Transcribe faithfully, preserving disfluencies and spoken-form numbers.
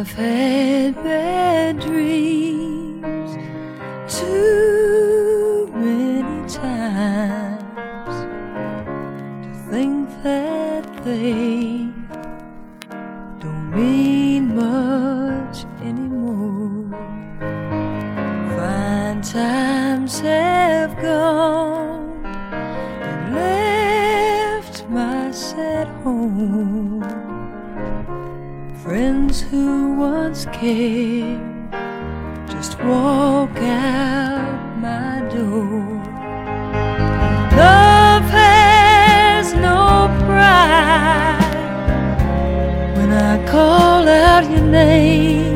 I've had bad dreams too many times to think that they don't mean much anymore. Fine times have gone and left my sad home. Friends who once cared just walk out my door. Love has no pride. When I call out your name,